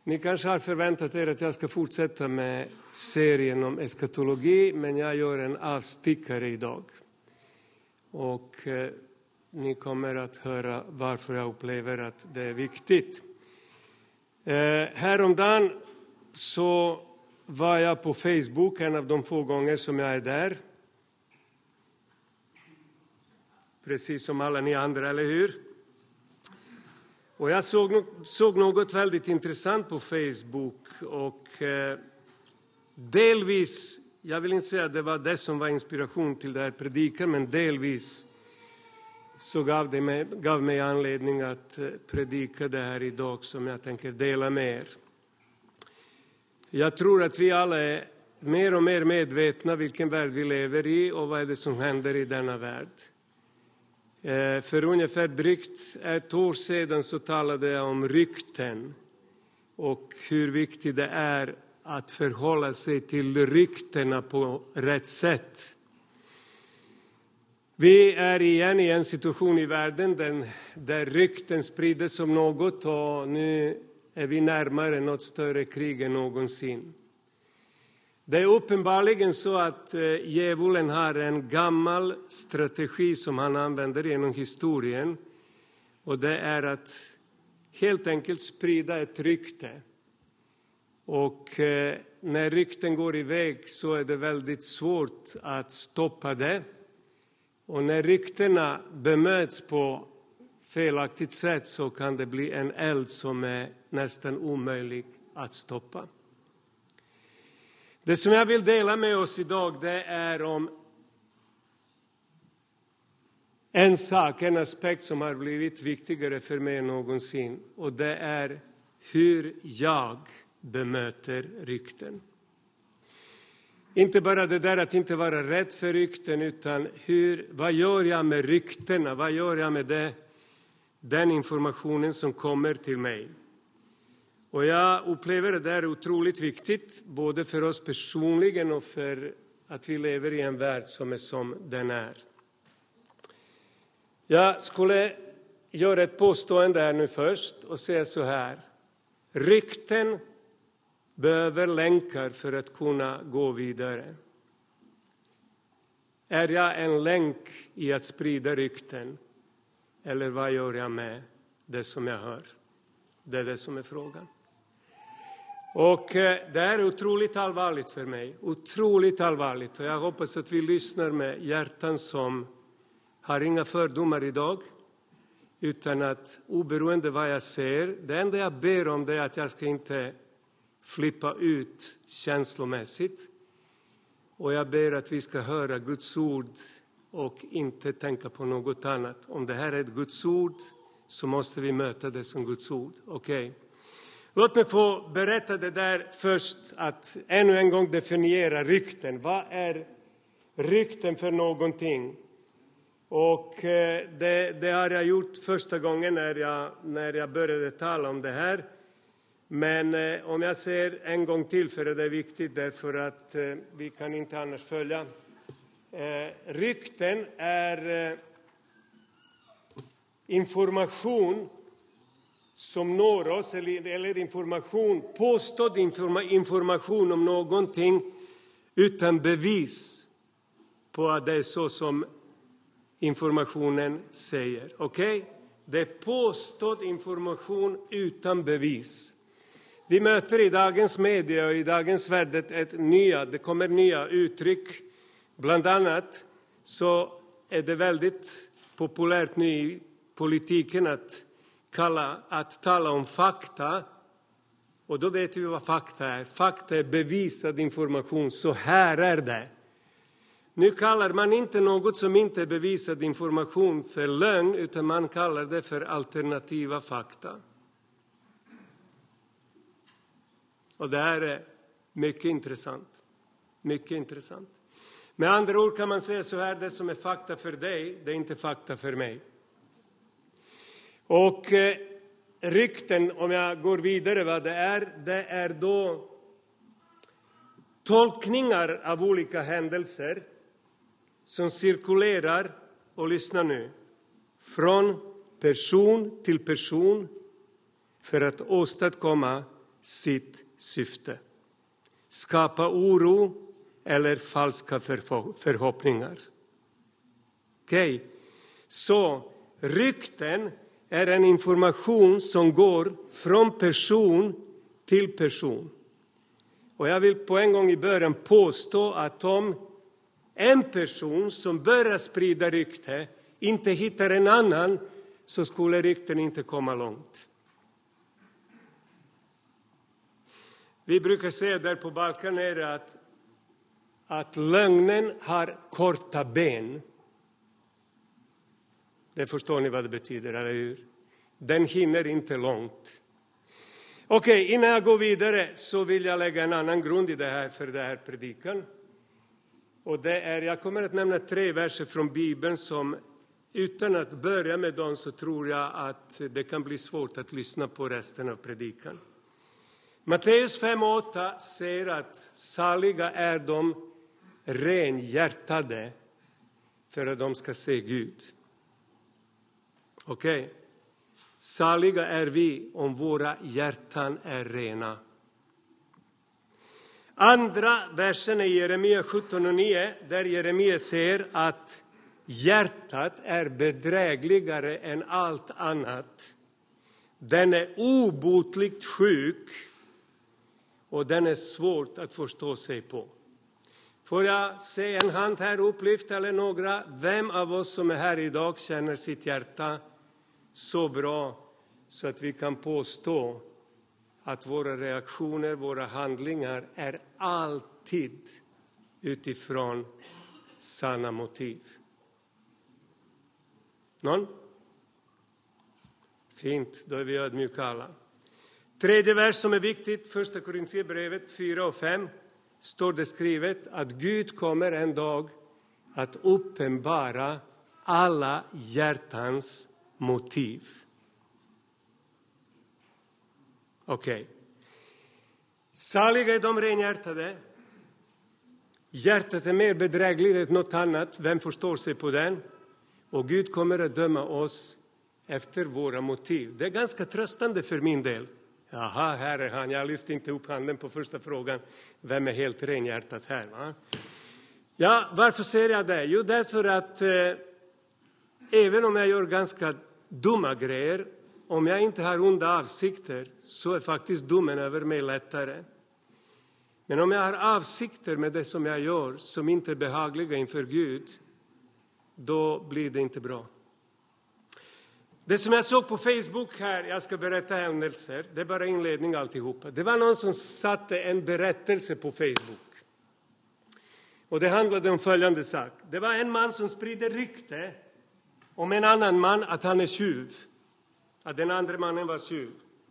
Ni kanske har förväntat er att jag ska fortsätta med serien om eskatologi, men jag gör en avstickare idag. Och ni kommer att höra varför jag upplever att det är viktigt. Häromdagen så var jag på Facebook, en av de få gånger som jag är där. Precis som alla ni andra, eller hur? Och jag såg något väldigt intressant på Facebook och delvis, jag vill inte säga att det var det som var inspiration till det här predikan, men delvis så gav mig anledning att predika det här idag som jag tänker dela med er. Jag tror att vi alla är mer och mer medvetna vilken värld vi lever i och vad är det som händer i denna värld. För ungefär drygt ett år sedan så talade jag om rykten och hur viktigt det är att förhålla sig till ryktena på rätt sätt. Vi är igen i en situation i världen där rykten sprider som något, och nu är vi närmare något större krig än någonsin. Det är uppenbarligen så att djävulen har en gammal strategi som han använder genom historien. Och det är att helt enkelt sprida ett rykte. Och när rykten går iväg så är det väldigt svårt att stoppa det. Och när ryktena bemöts på felaktigt sätt så kan det bli en eld som är nästan omöjlig att stoppa. Det som jag vill dela med oss idag, det är om en sak, en aspekt som har blivit viktigare för mig än någonsin. Och det är hur jag bemöter rykten. Inte bara det där att inte vara rädd för rykten, utan vad gör jag med ryktena? Vad gör jag med den informationen som kommer till mig? Och jag upplever det där otroligt viktigt, både för oss personligen och för att vi lever i en värld som är som den är. Jag skulle göra ett påstående här nu först och säga så här. Rykten behöver länkar för att kunna gå vidare. Är jag en länk i att sprida rykten? Eller vad gör jag med det som jag hör? Det är det som är frågan. Och det är otroligt allvarligt för mig. Otroligt allvarligt. Och jag hoppas att vi lyssnar med hjärtan som har inga fördomar idag. Utan att oberoende vad jag ser. Det enda jag ber om det är att jag ska inte flippa ut känslomässigt. Och jag ber att vi ska höra Guds ord och inte tänka på något annat. Om det här är ett Guds ord så måste vi möta det som Guds ord. Okej. Låt mig få berätta det där först, att ännu en gång definiera rykten. Vad är rykten för någonting? Och det har jag gjort första gången när jag började tala om det här. Men om jag säger en gång till, för det är viktigt därför att vi kan inte annars följa. Rykten är information som når oss, eller information, påstådd information om någonting utan bevis på att det är så som informationen säger. Okej? Det är påstådd information utan bevis. Vi möter i dagens media och i dagens värld det kommer nya uttryck. Bland annat så är det väldigt populärt nu i politiken att tala om fakta. Och då vet vi vad fakta är. Fakta är bevisad information. Så här är det. Nu kallar man inte något som inte är bevisad information för lögn, utan man kallar det för alternativa fakta. Och det här är mycket intressant. Mycket intressant. Med andra ord kan man säga så här: det som är fakta för dig, det är inte fakta för mig. Och rykten, om jag går vidare vad det är då tolkningar av olika händelser som cirkulerar, och lyssna nu, från person till person för att åstadkomma sitt syfte. Skapa oro eller falska förhoppningar. Okej. Så rykten är en information som går från person till person. Och jag vill på en gång i början påstå att om en person som börjar sprida rykte inte hittar en annan, så skulle rykten inte komma långt. Vi brukar säga där på Balkan att lögnen har korta ben. Det förstår ni vad det betyder, eller hur? Den hinner inte långt. Okej, innan jag går vidare så vill jag lägga en annan grund i det här för det här predikan. Och det är, jag kommer att nämna 3 verser från Bibeln som, utan att börja med dem så tror jag att det kan bli svårt att lyssna på resten av predikan. Matteus 5:8 säger att saliga är de renhjärtade, för att de ska se Gud. Okej. Saliga är vi om våra hjärtan är rena. Andra versen är Jeremia 17:9, där Jeremia säger att hjärtat är bedrägligare än allt annat. Den är obotligt sjuk och den är svårt att förstå sig på. Får jag se en hand här upplyft eller några? Vem av oss som är här idag känner sitt hjärta så bra så att vi kan påstå att våra reaktioner, våra handlingar är alltid utifrån sanna motiv? Någon? Fint, då är vi ödmjuka alla. 3:e vers som är viktigt, 1 Korintierbrevet 4 och 5, står det skrivet att Gud kommer en dag att uppenbara alla hjärtans motiv. Okej. Saliga är de renhjärtade. Hjärtat är mer bedrägligt än något annat. Vem förstår sig på den? Och Gud kommer att döma oss efter våra motiv. Det är ganska tröstande för min del. Jaha, här är han. Jag lyfte inte upp handen på första frågan. Vem är helt renhjärtat här? Va? Ja, varför säger jag det? Jo, därför att även om jag gör ganska dumma grejer, om jag inte har onda avsikter, så är faktiskt domen över mig lättare. Men om jag har avsikter med det som jag gör som inte är behagliga inför Gud, då blir det inte bra. Det som jag såg på Facebook här, jag ska berätta händelser, det är bara inledning alltihopa. Det var någon som satte en berättelse på Facebook. Och det handlade om följande sak. Det var en man som sprider rykte om en annan man att han är tjuv. Att den andra mannen var tjuv.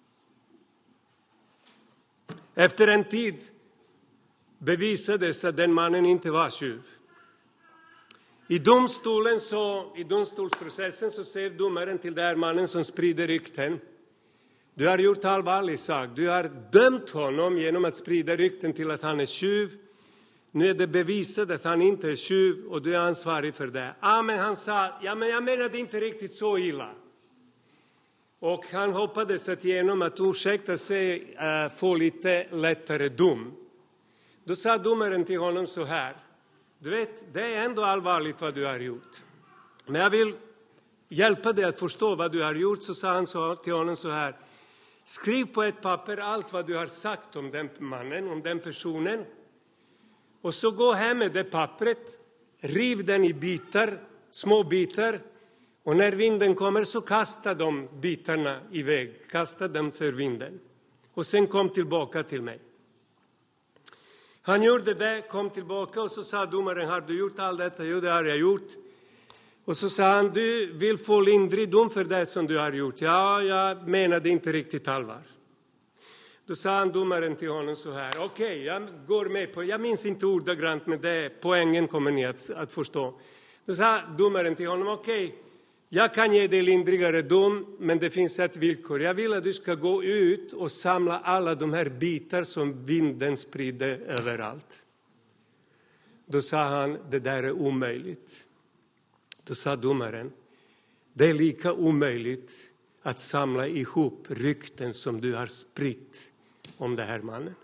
Efter en tid bevisades att den mannen inte var tjuv. I domstolsprocessen så säger domaren till den här mannen som sprider rykten: du har gjort allvarlig sak. Du har dömt honom genom att sprida rykten till att han är tjuv. Nu är det bevisat att han inte är tjuv och du är ansvarig för det. Men han sa, men jag menade inte riktigt så illa. Och han hoppades att genom att ursäkta sig få lite lättare dom. Då sa domaren till honom så här: du vet, det är ändå allvarligt vad du har gjort. Men jag vill hjälpa dig att förstå vad du har gjort. Så sa han till honom så här: skriv på ett papper allt vad du har sagt om den mannen, om den personen. Och så gå hem med det pappret, riv den i bitar, små bitar. Och när vinden kommer så kasta de bitarna iväg, kasta dem för vinden. Och sen kom tillbaka till mig. Han gjorde det, kom tillbaka och så sa domaren: har du gjort allt detta? Jo, det har jag gjort. Och så sa han: du vill få lindrig dom för det som du har gjort? Ja, jag menade inte riktigt allvar. Då sa han domaren till honom så här: okej, jag går med på, jag minns inte ordagrant, men det poängen kommer ni att förstå. Då sa domaren till honom: okej, jag kan ge dig lindrigare dom, men det finns ett villkor. Jag vill att du ska gå ut och samla alla de här bitar som vinden sprider överallt. Då sa han: det där är omöjligt. Då sa domaren: det är lika omöjligt att samla ihop rykten som du har spritt om den här mannen.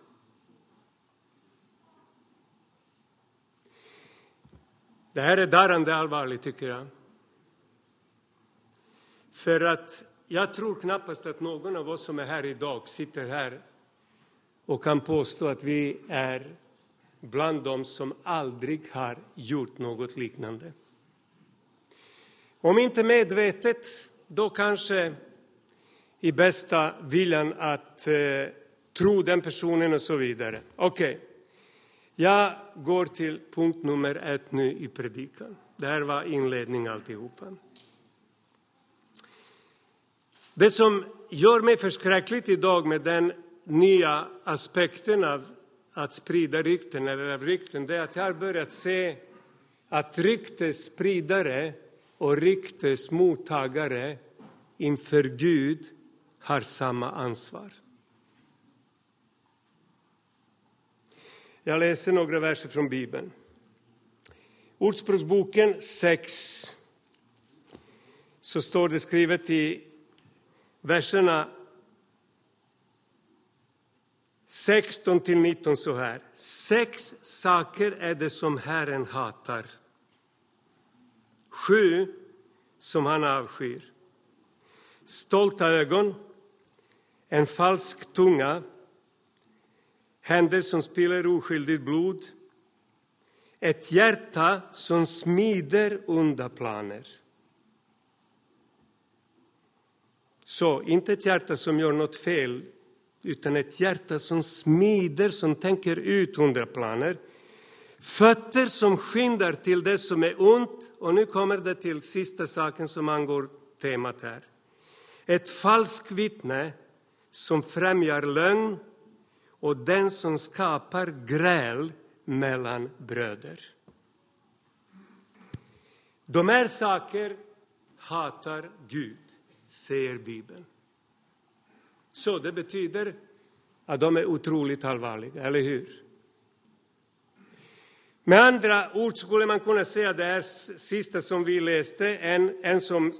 Det här är darrande allvarligt, tycker jag. För att jag tror knappast att någon av oss som är här idag sitter här och kan påstå att vi är bland dem som aldrig har gjort något liknande. Om inte medvetet, då kanske i bästa viljan att tro den personen och så vidare. Okej. Jag går till punkt nummer 1 nu i predikan. Det här var inledning alltihopa. Det som gör mig förskräckligt idag med den nya aspekten av att sprida rykten eller av rykten, det är att jag har börjat se att ryktesspridare och ryktesmottagare inför Gud har samma ansvar. Jag läser några verser från Bibeln. Ordspråksboken 6. Så står det skrivet i verserna 16-19 så här. 6 saker är det som Herren hatar. 7 som han avskyr. Stolta ögon, en falsk tunga, händer som spiller oskyldigt blod, ett hjärta som smider onda planer. Så inte ett hjärta som gör något fel, utan ett hjärta som smider, som tänker ut onda planer. Fötter som skyndar till det som är ont. Och nu kommer det till sista saken som angår temat här. Ett falskt vittne som främjar lögn och den som skapar gräl mellan bröder. De här saker hatar Gud, säger Bibeln. Så det betyder att de är otroligt allvarliga, eller hur? Med andra ord skulle man kunna säga det här sista som vi läste, en som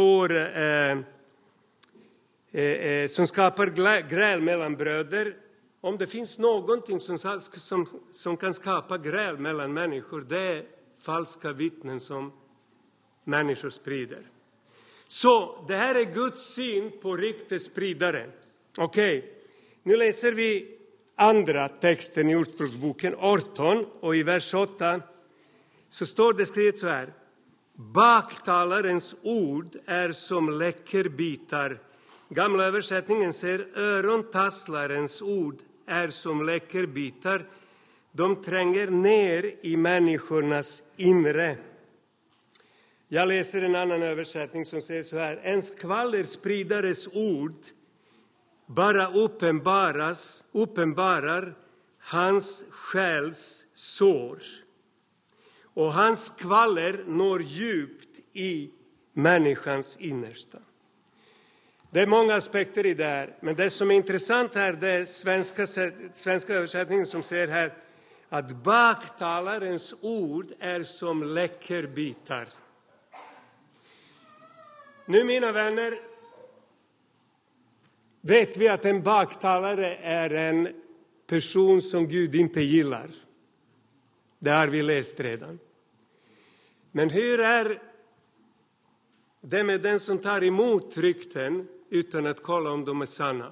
som skapar gräl mellan bröder. Om det finns någonting som kan skapa gräl mellan människor, det är falska vittnen som människor sprider. Så det här är Guds syn på ryktesspridare. Okej, nu läser vi andra texten i Ordspråksboken 18 och i vers 8 så står det skrivet så här. Baktalarens ord är som läckerbitar. Gamla översättningen säger örontasslarens ord är som läckerbitar. De tränger ner i människornas inre. Jag läser en annan översättning som säger så här. En skvallerspridares ord bara uppenbarar hans själs sår. Och hans skvaller når djupt i människans innersta. Det är många aspekter i det här. Men det som är intressant här, det är svenska översättningen som säger här att baktalarens ord är som läckerbitar. Nu, mina vänner, vet vi att en baktalare är en person som Gud inte gillar. Det har vi läst redan. Men hur är det med den som tar emot rykten utan att kolla om de är sanna?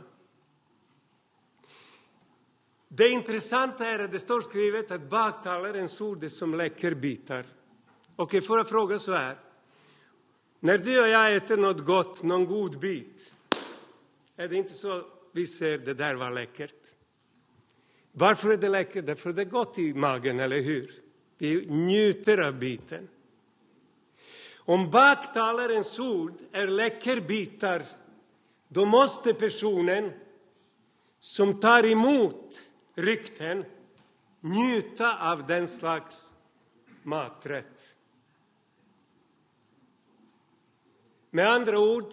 Det intressanta är att det står skrivet att baktalarens ord är som läckerbitar. Okej, får jag fråga så här. När du och jag äter något gott, någon god bit, är det inte så vi ser det där var läckert? Varför är det läckert? Därför är det gott i magen, eller hur? Vi njuter av biten. Om baktalarens ord är läckerbitar, då måste personen som tar emot rykten njuta av den slags maträtt. Med andra ord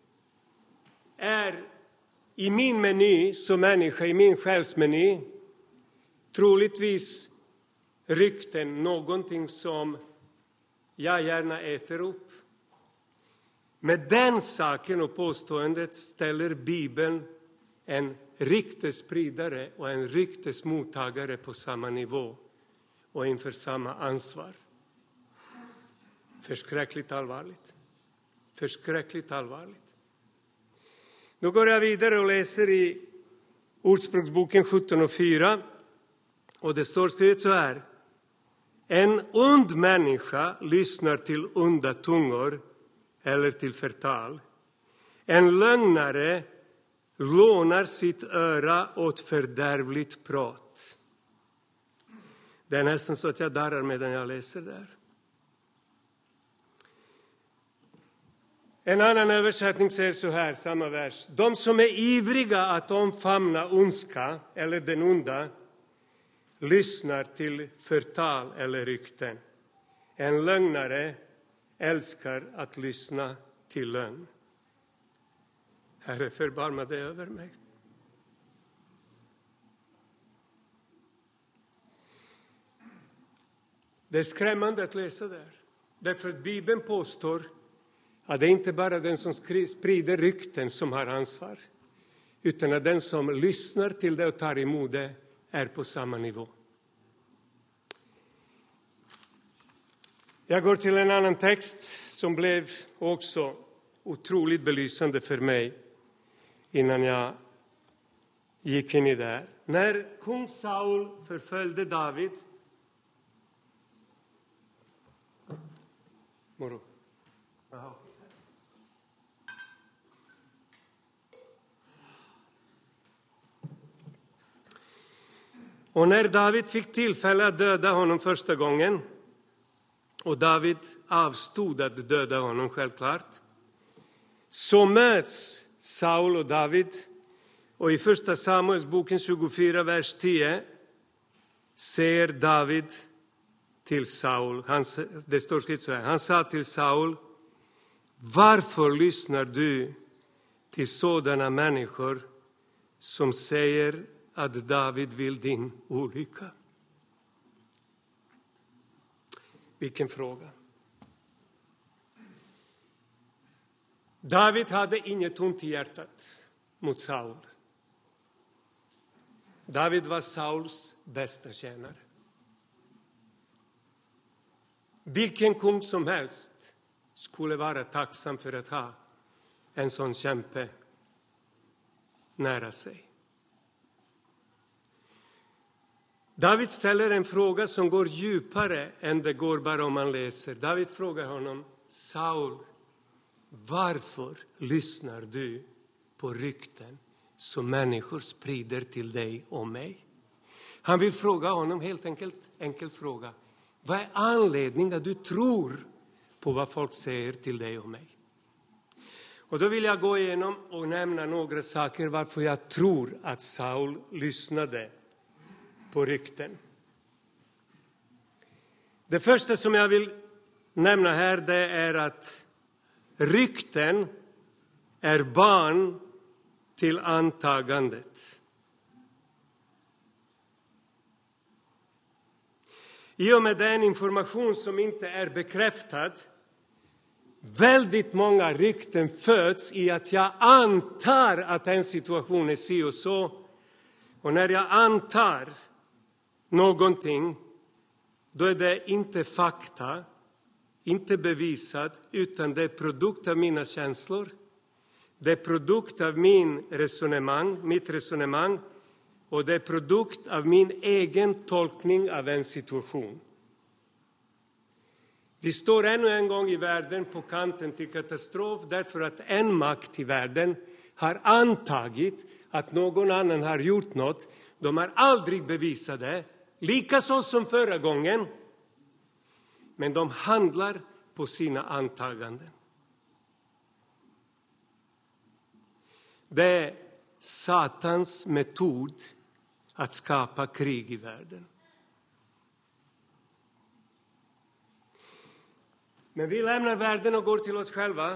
är i min meny som människa, i min själsmeny, troligtvis rykten någonting som jag gärna äter upp. Med den saken och påståendet ställer Bibeln en ryktesspridare och en ryktesmottagare på samma nivå och inför samma ansvar. Förskräckligt allvarligt. Förskräckligt allvarligt. Nu går jag vidare och läser i Ordspråksboken 17:4. Och det står skrivet så här. En ond människa lyssnar till onda tungor eller till förtal. En lögnare lånar sitt öra åt fördärvligt prat. Det är nästan så att jag darrar medan jag läser där. En annan översättning säger så här, samma vers. De som är ivriga att omfamna ondska eller den onda lyssnar till förtal eller rykten. En lögnare älskar att lyssna till lögn. Herre, förbarma dig över mig. Det är skrämmande att läsa där. Därför att Bibeln påstår att det är inte bara den som sprider rykten som har ansvar, utan att den som lyssnar till det och tar emot det är på samma nivå. Jag går till en annan text som blev också otroligt belysande för mig innan jag gick in i det här. När kung Saul förföljde David. Och när David fick tillfälle att döda honom första gången, och David avstod att döda honom självklart, så möts Saul och David. Och i första Samuelsboken 24, vers 10 säger David till Saul, det står skrivet så här, han sa till Saul, varför lyssnar du till sådana människor som säger att David vill din olycka? Vilken fråga. David hade inget ont i hjärtat mot Saul. David var Sauls bästa tjänare. Vilken kung som helst skulle vara tacksam för att ha en sån kämpe nära sig. David ställer en fråga som går djupare än det går bara om man läser. David frågar honom, Saul, varför lyssnar du på rykten som människor sprider till dig och mig? Han vill fråga honom helt enkel fråga. Vad är anledningen att du tror på vad folk säger till dig och mig? Och då vill jag gå igenom och nämna några saker varför jag tror att Saul lyssnade på rykten. Det första som jag vill nämna här, det är att rykten är barn till antagandet. I och med den information som inte är bekräftad, väldigt många rykten föds i att jag antar att en situation är si och så. Och när jag antar någonting, då är det inte fakta, inte bevisat, utan det är produkt av mina känslor. Det är produkt av mitt resonemang och det är produkt av min egen tolkning av en situation. Vi står ännu en gång i världen på kanten till katastrof därför att en makt i världen har antagit att någon annan har gjort något. De har aldrig bevisat det, likaså som förra gången. Men de handlar på sina antaganden. Det är Satans metod att skapa krig i världen. Men vi lämnar världen och går till oss själva.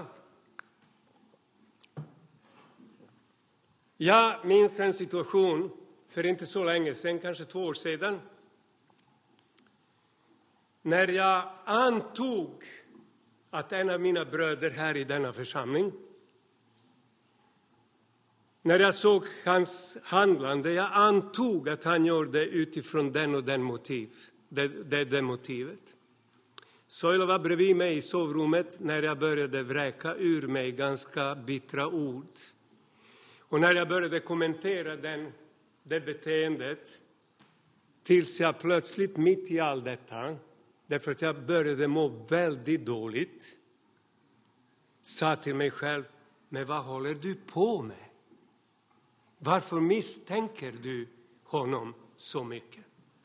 Jag minns en situation för inte så länge sedan, kanske 2 år sedan. När jag antog att en av mina bröder här i denna församling, när jag såg hans handlande, jag antog att han gjorde utifrån den och den det motivet. Soila var bredvid mig i sovrummet när jag började vräka ur mig ganska bittra ord. Och när jag började kommentera det beteendet, tills jag plötsligt mitt i allt detta, därför att jag började må väldigt dåligt, sa till mig själv, men vad håller du på med? Varför misstänker du honom så mycket?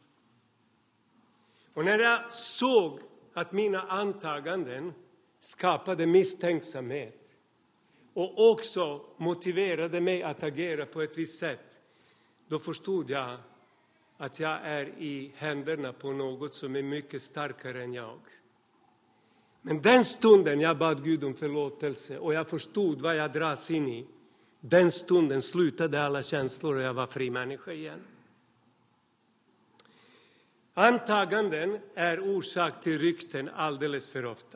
Och när jag såg att mina antaganden skapade misstänksamhet och också motiverade mig att agera på ett visst sätt, då förstod jag att jag är i händerna på något som är mycket starkare än jag. Men den stunden jag bad Gud om förlåtelse och jag förstod vad jag dras in i, den stunden slutade alla känslor och jag var fri människa igen. Antaganden är orsak till rykten alldeles för ofta.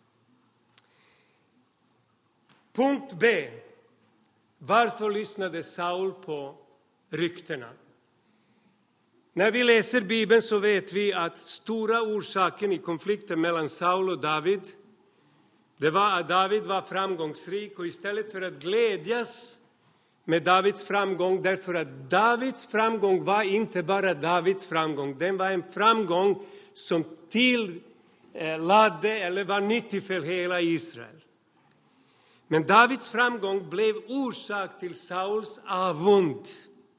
Punkt B. Varför lyssnade Saul på ryktena? När vi läser Bibeln så vet vi att stora orsaken i konflikten mellan Saul och David, det var att David var framgångsrik och istället för att glädjas med Davids framgång, därför att Davids framgång var inte bara Davids framgång, den var en framgång som tillade eller var nyttig för hela Israel. Men Davids framgång blev orsak till Sauls avund.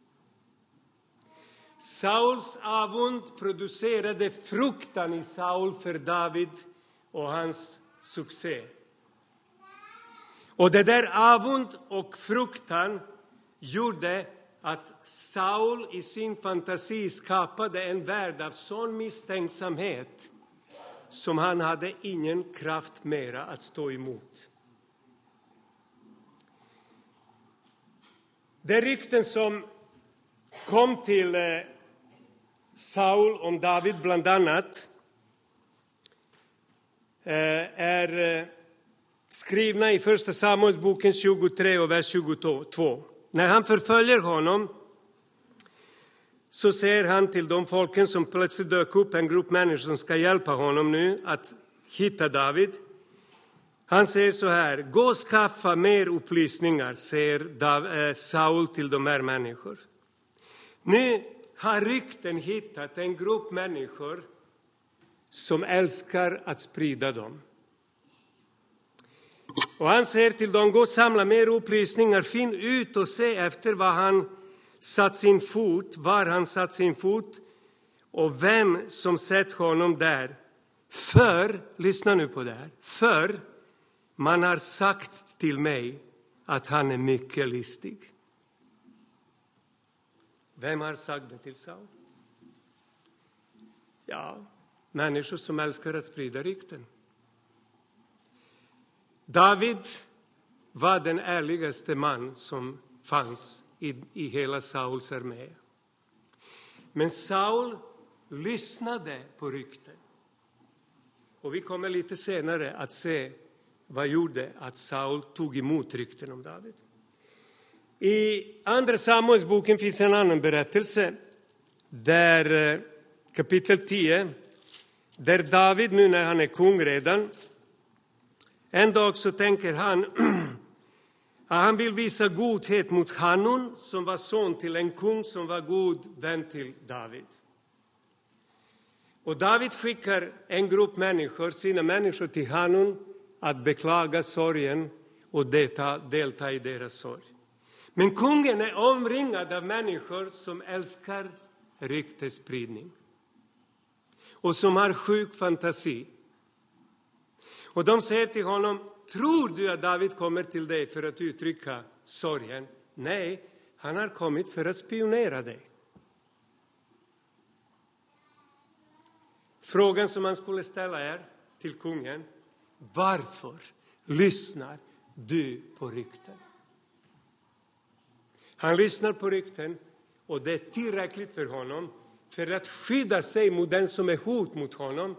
Sauls avund producerade fruktan i Saul för David och hans succé. Och det där avund och fruktan gjorde att Saul i sin fantasi skapade en värld av sån misstänksamhet som han hade ingen kraft mera att stå emot. De rykten som kom till Saul om David bland annat är skrivna i första Samuelsboken 23 och vers 22. När han förföljer honom så säger han till de folken som plötsligt dök upp, en grupp människor som ska hjälpa honom nu att hitta David. Han säger så här: gå och skaffa mer upplysningar, säger Saul till de här människor. Nu har rykten hittat en grupp människor som älskar att sprida dem. Och han säger till dem, gå och samla mer upplysningar, finn ut och se efter var han satt sin fot och vem som sett honom där. För, lyssna nu på det här, för man har sagt till mig att han är mycket listig. Vem har sagt det till Saul? Ja, människor som älskar att sprida rykten. David var den ärligaste man som fanns i hela Sauls armé. Men Saul lyssnade på rykten. Och vi kommer lite senare att se vad gjorde att Saul tog emot rykten om David. I andra Samuelsboken finns en annan berättelse, där kapitel 10, där David nu när han är kung redan, en dag så tänker han att han vill visa godhet mot Hanun som var son till en kung som var god vän till David. Och David skickar en grupp människor, sina människor till Hanun att beklaga sorgen och delta i deras sorg. Men kungen är omringad av människor som älskar ryktespridning och som har sjuk fantasi. Och de säger till honom, tror du att David kommer till dig för att uttrycka sorgen? Nej, han har kommit för att spionera dig. Frågan som man skulle ställa är till kungen, varför lyssnar du på rykten? Han lyssnar på rykten och det är tillräckligt för honom för att skydda sig mot den som är hot mot honom,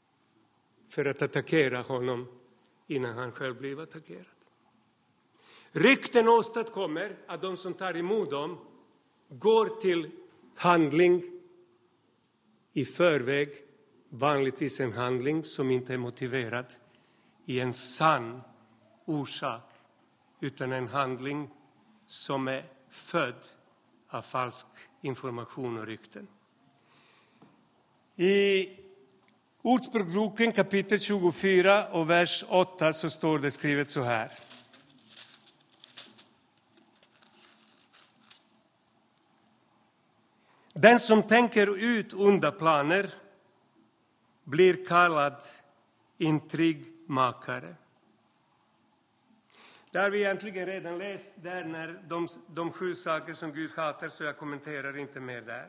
för att attackera honom innan han själv blir attackerad. Rykten åstadkommer att de som tar emot dem går till handling i förväg, vanligtvis en handling som inte är motiverad i en sann orsak, utan en handling som är född av falsk information och rykten. I Ordspråksboken kapitel 24 och vers 8 så står det skrivet så här. Den som tänker ut onda planer blir kallad intrigmakare. Det har vi egentligen redan läst där när de 7 saker som Gud hatar, så jag kommenterar inte mer där.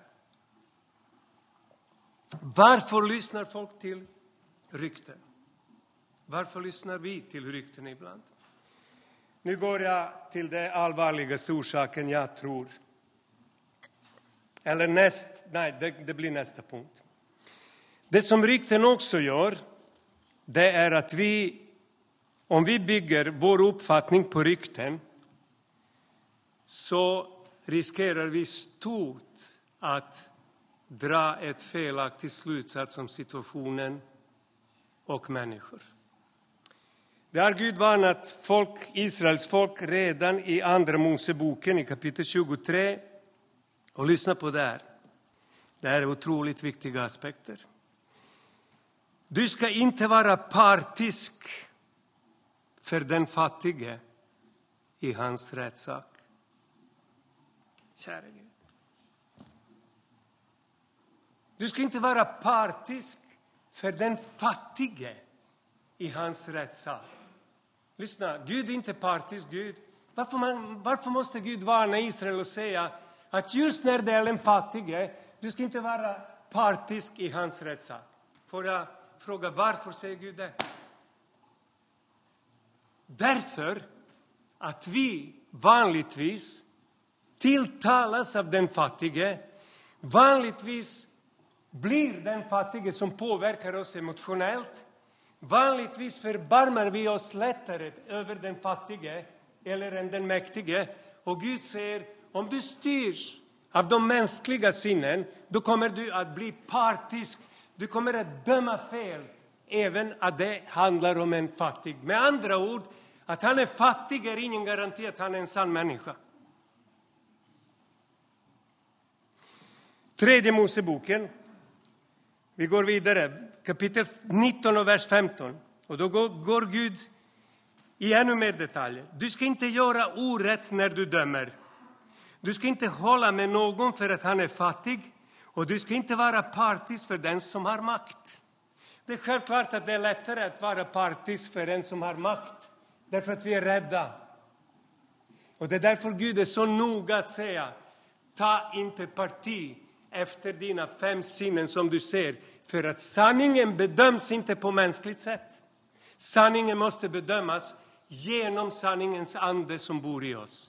Varför lyssnar folk till rykten? Varför lyssnar vi till rykten ibland? Nu går jag till det allvarligaste orsaken jag tror. Eller det blir nästa punkt. Det som rykten också gör, det är att om vi bygger vår uppfattning på rykten, så riskerar vi stort att dra ett felaktigt slutsats om situationen och människor. Det har Gud varnat Israels folk redan i andra Moseboken i kapitel 23. Och lyssna på det här. Det här är otroligt viktiga aspekter. Du ska inte vara partisk för den fattige i hans rättssak. Kära Gud. Du ska inte vara partisk för den fattige i hans rättssak. Lyssna, Gud är inte partisk, Gud. Varför måste Gud varna Israel och säga att just när det är en fattige, du ska inte vara partisk i hans rättssak? Får jag fråga, varför säger Gud det? Därför att vi vanligtvis tilltalas av den fattige. Vanligtvis blir den fattige som påverkar oss emotionellt. Vanligtvis förbarmar vi oss lättare över den fattige eller än den mäktige. Och Gud säger, om du styrs av de mänskliga sinnen, då kommer du att bli partisk. Du kommer att döma fel, även att det handlar om en fattig. Med andra ord, att han är fattig är ingen garanti att han är en sann människa. 3 Moseboken. Vi går vidare. Kapitel 19 och vers 15. Och då går Gud i ännu mer detaljer. Du ska inte göra orätt när du dömer. Du ska inte hålla med någon för att han är fattig. Och du ska inte vara partisk för den som har makt. Det är självklart att det är lättare att vara partisk för den som har makt. Därför att vi är rädda. Och det är därför Gud är så noga att säga, ta inte parti efter dina 5 sinnen som du ser. För att sanningen bedöms inte på mänskligt sätt. Sanningen måste bedömas genom sanningens ande som bor i oss.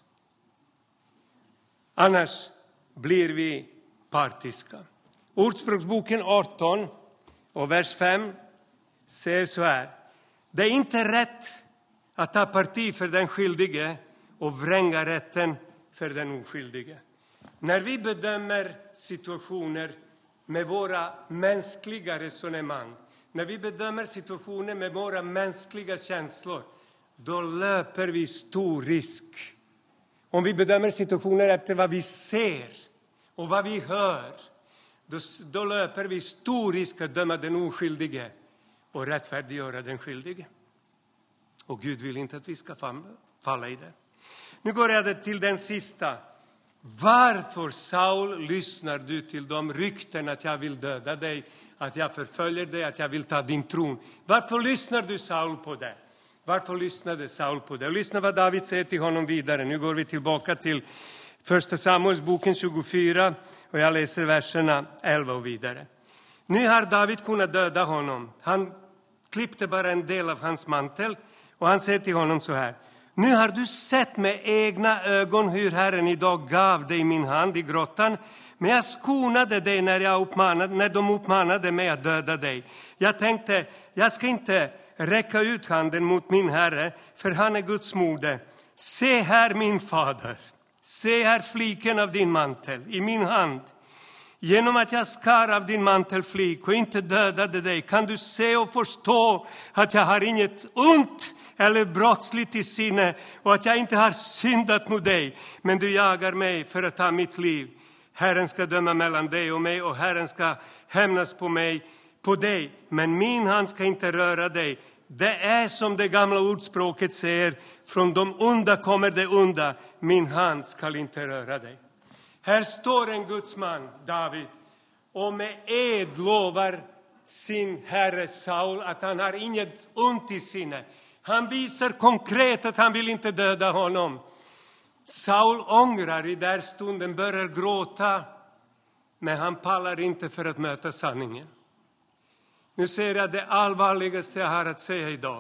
Annars blir vi partiska. Ordspråksboken 18 och vers 5 säger så här. Det är inte rätt att ta parti för den skyldige och vränga rätten för den oskyldige. När vi bedömer situationer med våra mänskliga resonemang, när vi bedömer situationer med våra mänskliga känslor, då löper vi stor risk. Om vi bedömer situationer efter vad vi ser och vad vi hör, då löper vi stor risk att döma den oskyldige och rättfärdiggöra den skyldige. Och Gud vill inte att vi ska falla i det. Nu går jag till den sista. Varför, Saul, lyssnar du till de rykten att jag vill döda dig, att jag förföljer dig, att jag vill ta din tron? Varför lyssnar du, Saul, på det? Varför lyssnade Saul på det? Och lyssna vad David säger till honom vidare. Nu går vi tillbaka till 1 Samuelsboken 24 och jag läser verserna 11 och vidare. Nu har David kunnat döda honom. Han klippte bara en del av hans mantel och han säger till honom så här. Nu har du sett med egna ögon hur Herren idag gav dig min hand i grottan. Men jag skonade dig när de uppmanade mig att döda dig. Jag tänkte, jag ska inte räcka ut handen mot min Herre, för han är Guds mode. se här min fader, se här fliken av din mantel i min hand. Genom att jag skar av din mantelflik och inte dödade dig kan du se och förstå att jag har inget ont eller brottsligt i sinne och att jag inte har syndat mot dig. Men du jagar mig för att ta mitt liv. Herren ska döma mellan dig och mig och Herren ska hämnas på dig. Men min hand ska inte röra dig. Det är som det gamla ordspråket säger, från de onda kommer det onda, min hand ska inte röra dig. Här står en Guds man, David, och med ed lovar sin herre Saul att han har inget ont i sinne. Han visar konkret att han vill inte döda honom. Saul ångrar i där stunden, börjar gråta, men han pallar inte för att möta sanningen. Nu ser jag det allvarligaste jag har att säga idag.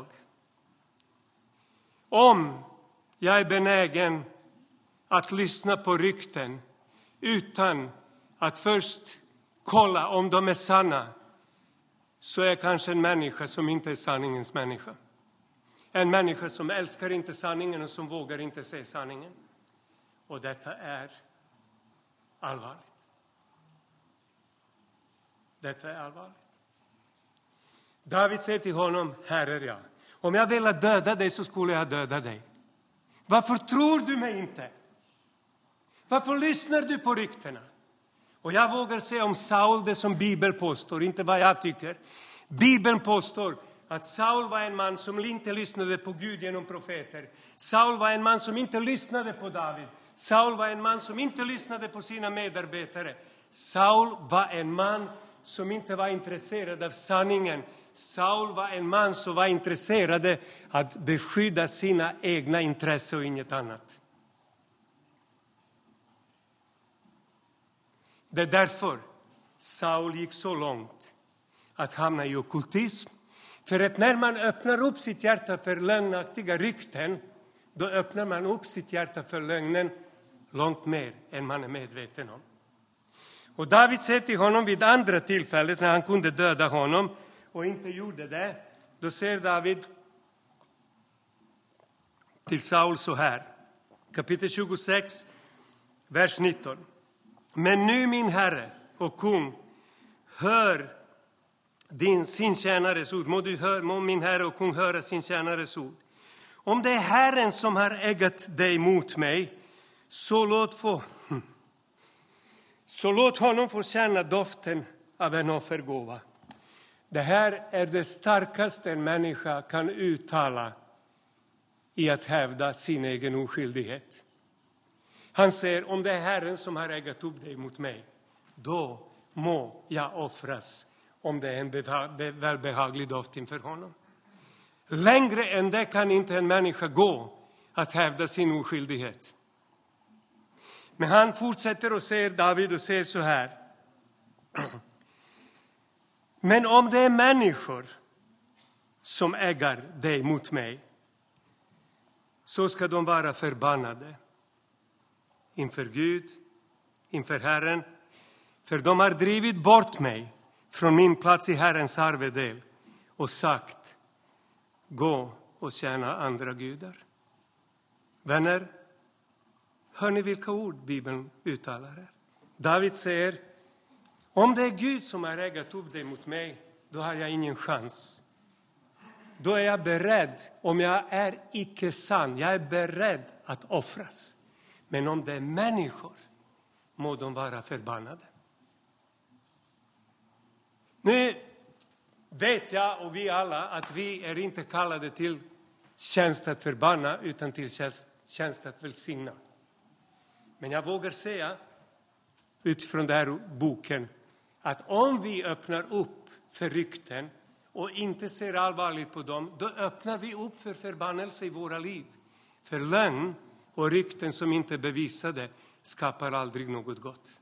Om jag är benägen att lyssna på rykten utan att först kolla om de är sanna, så är jag kanske en människa som inte är sanningens människa. En människa som älskar inte sanningen och som vågar inte se sanningen. Och detta är allvarligt. Detta är allvarligt. David säger till honom, Herre, ja, om jag ville döda dig så skulle jag döda dig. Varför tror du mig inte? Varför lyssnar du på ryktena? Och jag vågar säga om Saul det som Bibeln påstår, inte vad jag tycker. Bibeln påstår att Saul var en man som inte lyssnade på Gud genom profeter. Saul var en man som inte lyssnade på David. Saul var en man som inte lyssnade på sina medarbetare. Saul var en man som inte var intresserad av sanningen. Saul var en man som var intresserad att beskydda sina egna intressen och inget annat. Det är därför Saul gick så långt att hamna i ockultism. För att när man öppnar upp sitt hjärta för lögnaktiga rykten, då öppnar man upp sitt hjärta för lögnen långt mer än man är medveten om. Och David säger till honom vid andra tillfället när han kunde döda honom och inte gjorde det. Då säger David till Saul så här. Kapitel 26, vers 19. Men nu min herre och kung, hör sin tjänares ord. Må min herre och kung höra sin tjänares ord. Om det är Herren som har ägat dig mot mig, så låt honom få känna doften av en offergåva. Det här är det starkaste en människa kan uttala i att hävda sin egen oskyldighet. Han säger, om det är Herren som har ägat upp dig mot mig, då må jag offras om det är en välbehaglig doft inför honom. Längre än det kan inte en människa gå att hävda sin oskyldighet. Men han fortsätter och säger, David, och säger så här. Men om det är människor som ägar dig mot mig, så ska de vara förbannade inför Gud, inför Herren. För de har drivit bort mig från min plats i Herrens arvedel och sagt, gå och tjäna andra gudar. Vänner, hör ni vilka ord Bibeln uttalar här? David säger, om det är Gud som har ägat upp dig mot mig, då har jag ingen chans. Då är jag beredd, om jag är icke sann, jag är beredd att offras. Men om det är människor, må de vara förbannade. Nu vet jag och vi alla att vi är inte kallade till tjänst att förbanna utan till tjänst att välsigna. Men jag vågar säga utifrån den här boken att om vi öppnar upp för rykten och inte ser allvarligt på dem, då öppnar vi upp för förbannelse i våra liv. För lögn och rykten som inte är bevisade skapar aldrig något gott.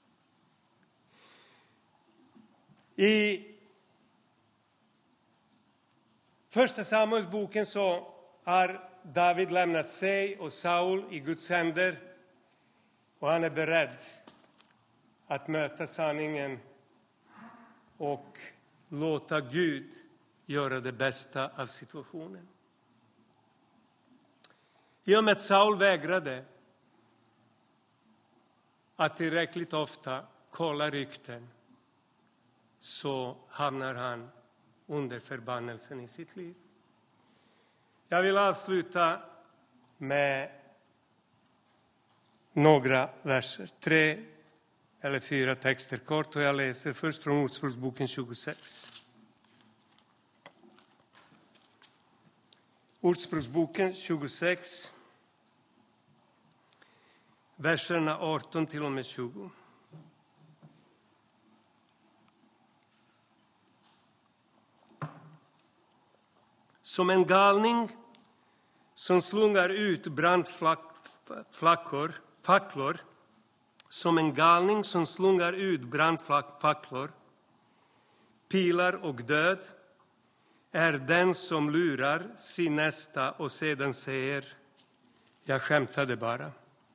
I första Samuelsboken så har David lämnat sig och Saul i Guds händer. Och han är beredd att möta sanningen och låta Gud göra det bästa av situationen. I och med att Saul vägrade att tillräckligt ofta kolla rykten, så hamnar han under förbannelsen i sitt liv. Jag vill avsluta med några verser. 3 eller 4 texter kort, och jag läser först från Ordspråksboken 26. Ordspråksboken 26, verserna 18 till och med 20. Som en galning som slungar ut brandfacklor, som en galning som slungar ut brandfacklor, pilar och död, är den som lurar sin nästa och sedan säger: jag skämtade bara.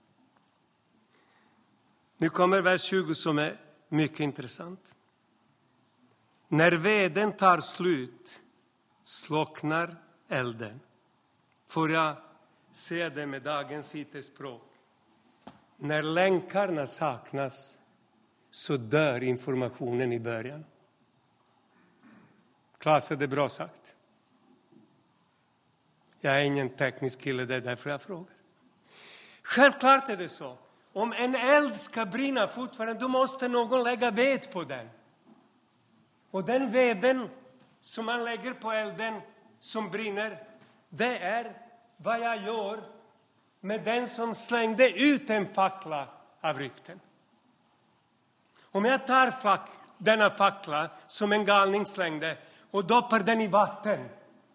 Nu kommer vers 20 som är mycket intressant. När veden tar slut slocknar elden. Får jag se det med dagens IT-språk? När länkarna saknas så dör informationen i början. Klas, är det bra sagt? Jag är ingen teknisk kille, det är därför jag frågar. Självklart är det så. Om en eld ska brinna fortfarande, då måste någon lägga ved på den. Och den veden som man lägger på elden som brinner, det är vad jag gör med den som slängde ut en fackla av rykten. Om jag tar denna fackla som en galning slängde och doppar den i vatten,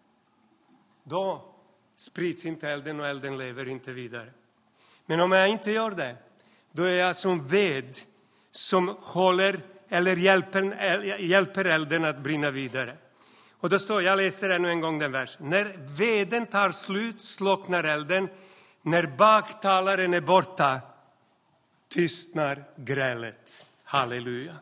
då sprids inte elden och elden lever inte vidare. Men om jag inte gör det, då är jag som ved som håller eller hjälper elden att brinna vidare. Och då står, jag läser ännu en gång den versen. När veden tar slut slocknar elden. När baktalaren är borta tystnar grälet. Halleluja.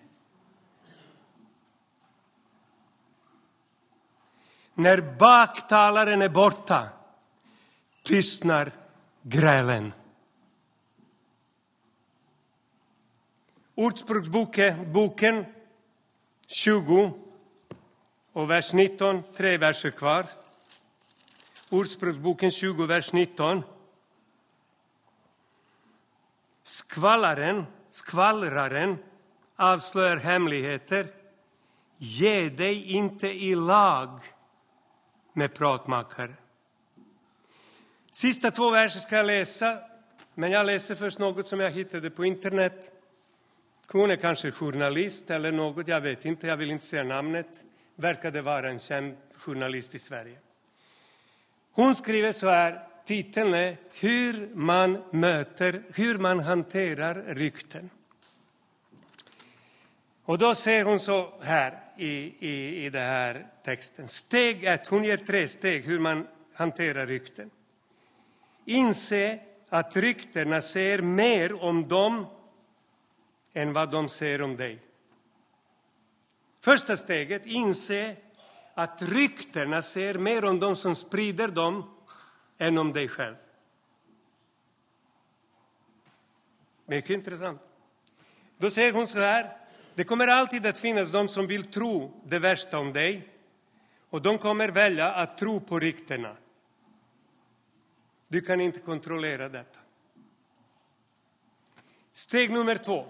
När baktalaren är borta tystnar grälen. Ordspråksboken 20 och vers 19, 3 verser kvar. Ordspråksboken 20, vers 19. Skvallraren avslöjar hemligheter. Ge dig inte i lag med pratmakare. Sista 2 verser ska jag läsa, men jag läser först något som jag hittade på internet. Hon är kanske journalist eller något, jag vet inte, jag vill inte säga namnet. Verkade vara en känd journalist i Sverige. Hon skriver så här, titeln är hur man hanterar rykten. Och då säger hon så här i den här texten. Steg 1, hon ger 3 steg hur man hanterar rykten. Inse att ryktena säger mer om dem än vad de säger om dig. Första steget, inse att ryktena säger mer om de som sprider dem än om dig själv. Mycket intressant. Då säger hon så här, det kommer alltid att finnas de som vill tro det värsta om dig, och de kommer välja att tro på ryktena. Du kan inte kontrollera detta. Steg nummer 2.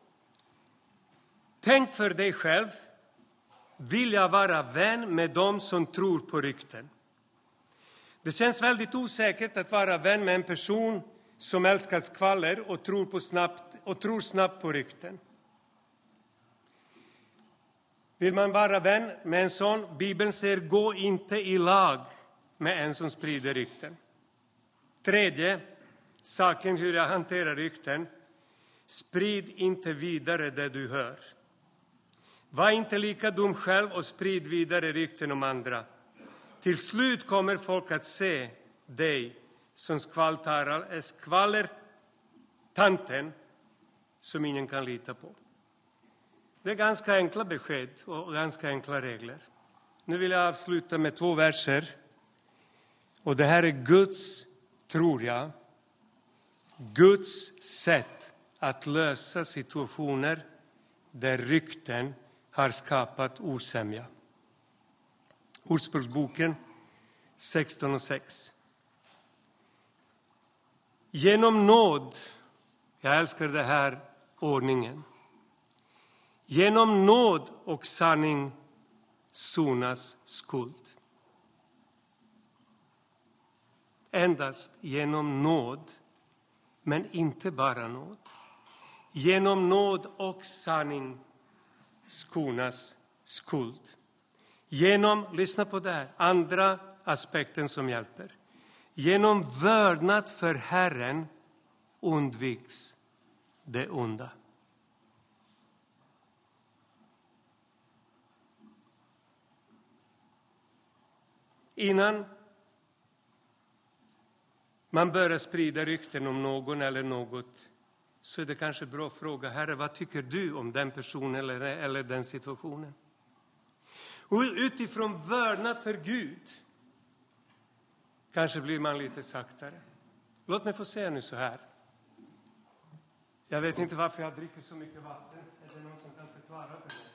Tänk för dig själv. Vill jag vara vän med dem som tror på rykten? Det känns väldigt osäkert att vara vän med en person som älskar skvaller och tror snabbt på rykten. Vill man vara vän med en sån? Bibeln säger gå inte i lag med en som sprider rykten. Tredje saken hur jag hanterar rykten. Sprid inte vidare det du hör. Var inte lika dum själv och sprid vidare rykten om andra. Till slut kommer folk att se dig som skvallertanten som ingen kan lita på. Det är ganska enkla besked och ganska enkla regler. Nu vill jag avsluta med 2 verser. Och det här är Guds tror jag, Guds sätt att lösa situationer där rykten har skapat osämja. Ordspråksboken 16:6. Genom nåd, jag älskar det här ordningen. Genom nåd och sanning sonas skuld. Endast genom nåd, men inte bara nåd. Genom nåd och sanning skonas skuld. Lyssna på det här, andra aspekten som hjälper. Genom vördnad för Herren undviks det onda. Innan man börjar sprida rykten om någon eller något, så är det kanske bra att fråga: Herre, vad tycker du om den personen eller den situationen? Och utifrån vördnad för Gud kanske blir man lite saktare. Låt mig få säga nu så här. Jag vet inte varför jag dricker så mycket vatten. Är det någon som kan förklara för mig?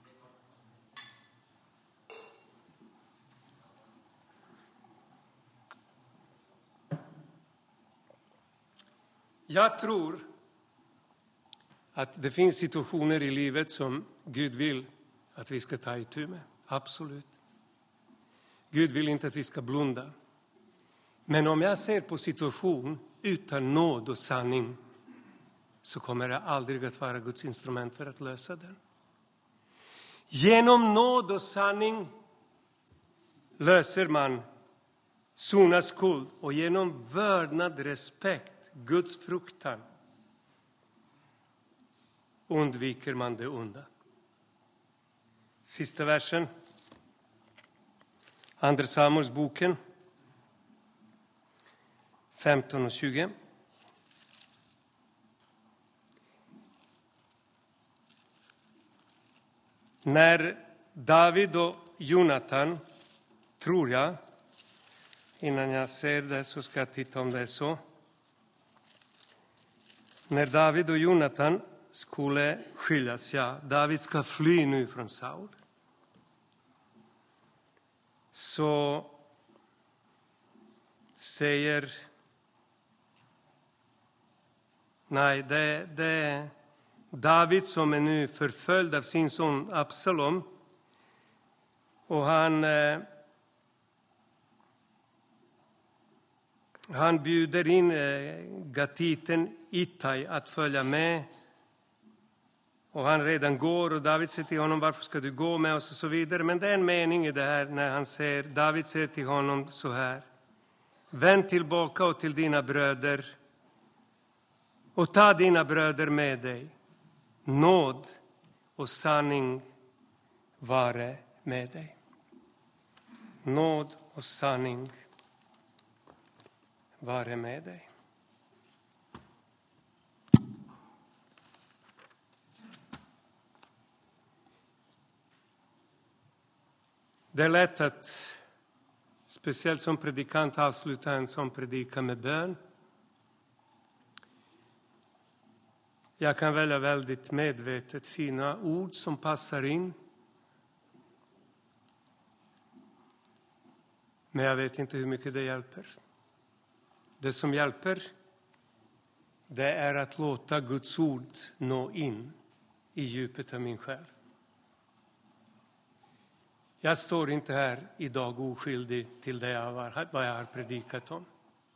Jag tror att det finns situationer i livet som Gud vill att vi ska ta itu med. Absolut. Gud vill inte att vi ska blunda. Men om jag ser på situation utan nåd och sanning, så kommer det aldrig att vara Guds instrument för att lösa den. Genom nåd och sanning löser man sonas skuld, och genom vördnad, respekt, Guds fruktan undviker man det onda. Sista versen. Andra Samuelsboken 15 och 20. När David och Jonatan, tror jag, innan jag ser det så ska jag titta om det är så. När David och Jonatan skulle skiljas, David ska fly nu från Saul. Så säger, det är David som är nu förföljd av sin son Absalom. Och han bjuder in gatiten Ittai att följa med. Och han redan går, och David säger till honom: varför ska du gå med oss, och så vidare. Men det är en mening i det här när David säger till honom så här: vänd tillbaka och till dina bröder och ta dina bröder med dig. Nåd och sanning vare med dig. Nåd och sanning vare med dig. Det är lätt att, speciellt som predikant, avsluta en sån predikan med bön. Jag kan välja väldigt medvetet fina ord som passar in. Men jag vet inte hur mycket det hjälper. Det som hjälper, det är att låta Guds ord nå in i djupet av min själ. Jag står inte här idag oskyldig till vad jag har predikat om.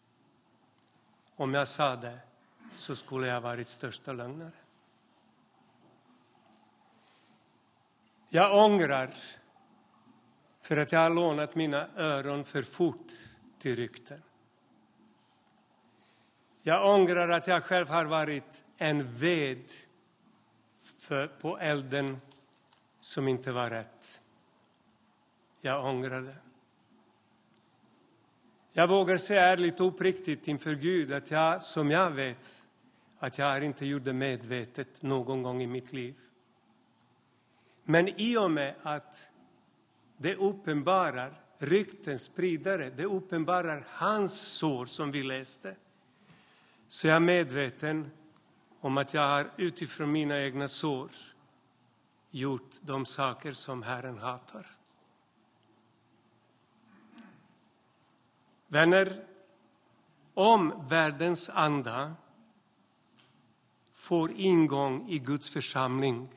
Om jag sa det, så skulle jag varit största lögnare. Jag ångrar för att jag har lånat mina öron för fort till rykten. Jag ångrar att jag själv har varit en ved på elden som inte var rätt. Jag ångrar det. Jag vågar säga ärligt och uppriktigt inför Gud att jag vet att jag inte gjort det medvetet någon gång i mitt liv. Men i och med att det uppenbarar rykten, spridare, det uppenbarar hans sår som vi läste. Så jag är medveten om att jag har utifrån mina egna sår gjort de saker som Herren hatar. Vänner, om världens anda får ingång i Guds församling,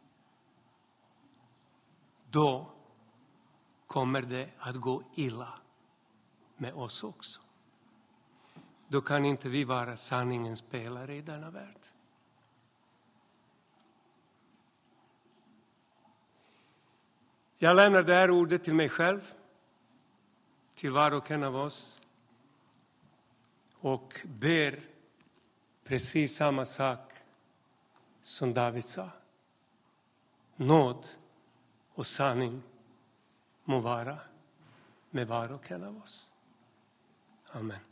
då kommer det att gå illa med oss också. Då kan inte vi vara sanningens spelare i denna värld. Jag lämnar det här ordet till mig själv, till var och en av oss, och ber precis samma sak som David sa. Nåd och sanning må vara med var och en av oss. Amen.